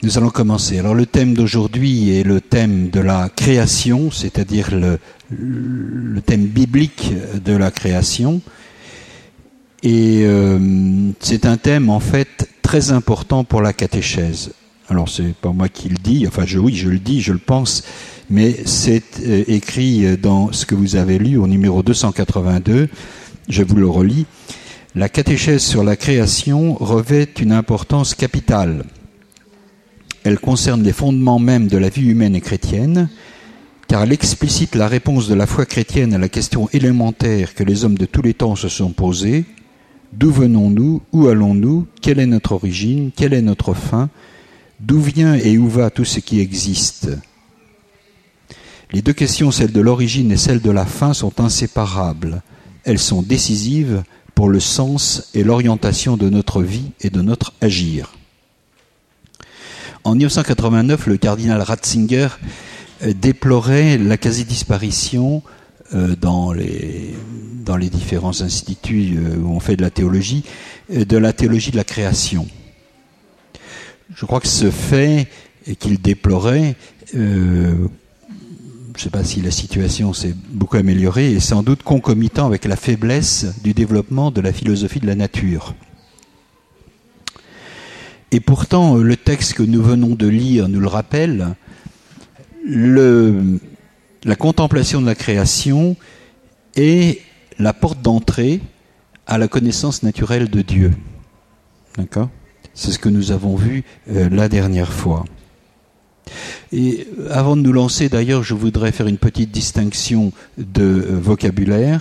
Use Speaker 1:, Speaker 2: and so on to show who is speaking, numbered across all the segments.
Speaker 1: Nous allons commencer. Alors le thème d'aujourd'hui est le thème de la création, c'est-à-dire le thème biblique de la création. Et c'est un thème en fait très important pour la catéchèse. Alors c'est pas moi qui le dis, enfin je le dis, je le pense, mais c'est écrit dans ce que vous avez lu au numéro 282, je vous le relis. La catéchèse sur la création revêt une importance capitale. Elle concerne les fondements mêmes de la vie humaine et chrétienne, car elle explicite la réponse de la foi chrétienne à la question élémentaire que les hommes de tous les temps se sont posées. D'où venons-nous? Où allons-nous? Quelle est notre origine? Quelle est notre fin? D'où vient et où va tout ce qui existe? Les deux questions, celle de l'origine et celle de la fin, sont inséparables. Elles sont décisives pour le sens et l'orientation de notre vie et de notre agir. En 1989, le cardinal Ratzinger déplorait la quasi-disparition dans les différents instituts où on fait de la théologie de la création. Je crois que ce fait qu'il déplorait, je ne sais pas si la situation s'est beaucoup améliorée, est sans doute concomitant avec la faiblesse du développement de la philosophie de la nature. Et pourtant, le texte que nous venons de lire nous le rappelle, la contemplation de la création est la porte d'entrée à la connaissance naturelle de Dieu. D'accord ? C'est ce que nous avons vu la dernière fois. Et avant de nous lancer, d'ailleurs, je voudrais faire une petite distinction de vocabulaire.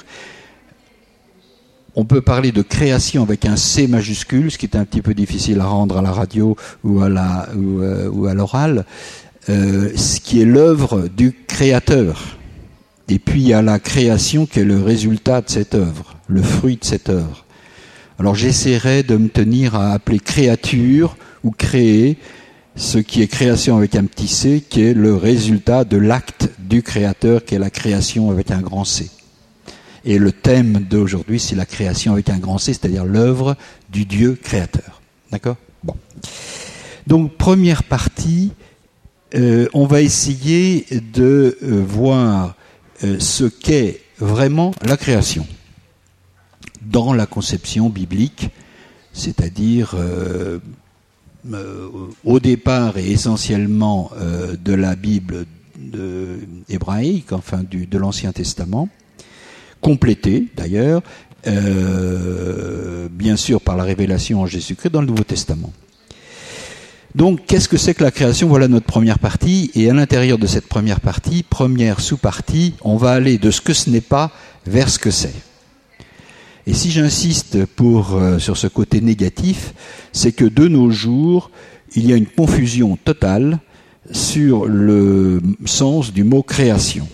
Speaker 1: On peut parler de création avec un C majuscule, ce qui est un petit peu difficile à rendre à la radio ou à l'oral, ce qui est l'œuvre du créateur. Et puis il y a la création qui est le résultat de cette œuvre, le fruit de cette œuvre. Alors j'essaierai de me tenir à appeler créature ou créer ce qui est création avec un petit c, qui est le résultat de l'acte du créateur, qui est la création avec un grand C. Et le thème d'aujourd'hui, c'est la création avec un grand C, c'est-à-dire l'œuvre du Dieu créateur. D'accord ? Bon. Donc, première partie, on va essayer de voir ce qu'est vraiment la création dans la conception biblique, c'est-à-dire au départ et essentiellement de la Bible hébraïque, enfin de l'Ancien Testament, complété d'ailleurs, bien sûr par la révélation en Jésus-Christ dans le Nouveau Testament. Donc, qu'est-ce que c'est que la création? Voilà notre première partie, et à l'intérieur de cette première partie, première sous-partie, on va aller de ce que ce n'est pas vers ce que c'est. Et si j'insiste sur ce côté négatif, c'est que de nos jours, il y a une confusion totale sur le sens du mot création.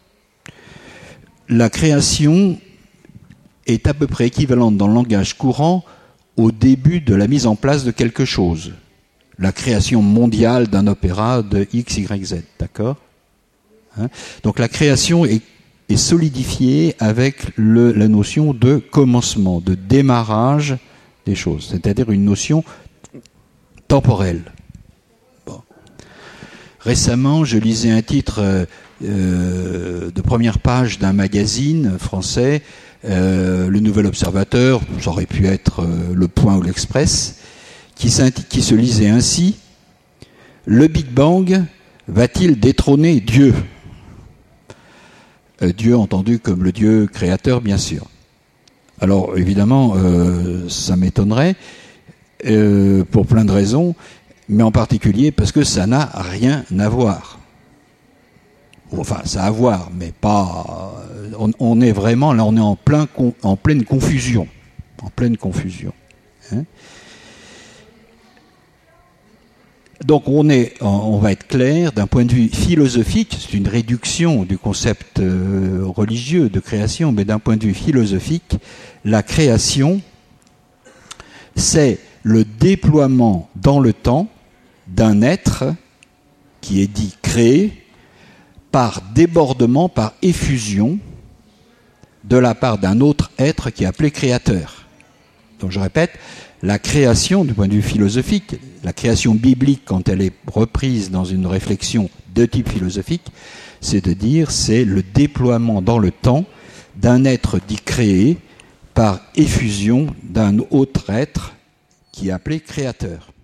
Speaker 1: La création est à peu près équivalente dans le langage courant au début de la mise en place de quelque chose. La création mondiale d'un opéra de X, Y, Z, d'accord ? Donc la création est solidifiée avec la notion de commencement, de démarrage des choses, c'est-à-dire une notion temporelle. Bon. Récemment, je lisais un titre de première page d'un magazine français, le Nouvel Observateur, ça aurait pu être Le Point ou l'Express, qui se lisait ainsi: le Big Bang va-t-il détrôner Dieu? Dieu entendu comme le Dieu créateur, bien sûr. Alors évidemment, ça m'étonnerait pour plein de raisons, mais en particulier parce que ça n'a rien à voir. Enfin, ça a à voir, mais pas. On est vraiment là, on est en pleine confusion, Hein. Donc on va être clair, d'un point de vue philosophique, c'est une réduction du concept religieux de création, mais d'un point de vue philosophique, la création, c'est le déploiement dans le temps d'un être qui est dit créé par débordement, par effusion, de la part d'un autre être qui est appelé créateur. Donc je répète, la création, du point de vue philosophique, la création biblique, quand elle est reprise dans une réflexion de type philosophique, c'est de dire c'est le déploiement dans le temps d'un être dit créé par effusion d'un autre être qui est appelé créateur.